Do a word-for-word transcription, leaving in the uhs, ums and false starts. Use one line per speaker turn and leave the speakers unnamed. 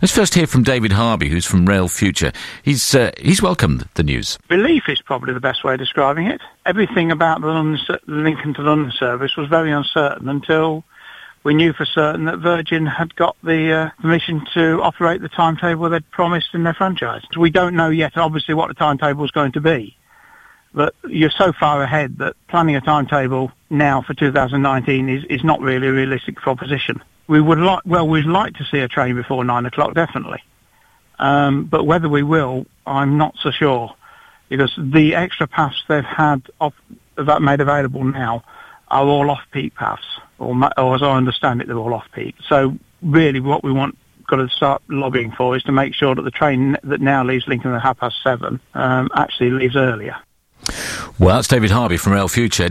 Let's first hear from David Harvey, who's from Rail Future. He's uh, he's welcomed the news.
Relief is probably the best way of describing it. Everything about the London, Lincoln to London service was very uncertain until we knew for certain that Virgin had got the uh, permission to operate the timetable they'd promised in their franchise. We don't know yet, obviously, what the timetable is going to be. But you're so far ahead that planning a timetable now for two thousand nineteen is, is not really a realistic proposition. We would like, well, we'd like to see a train before nine o'clock, definitely. Um, but whether we will, I'm not so sure, because the extra paths they've had off, that made available now are all off-peak paths, or, or as I understand it, they're all off-peak. So really what we want, got to start lobbying for, is to make sure that the train that now leaves Lincoln at half past seven um, actually leaves earlier.
Well, that's David Harvey from Rail Future.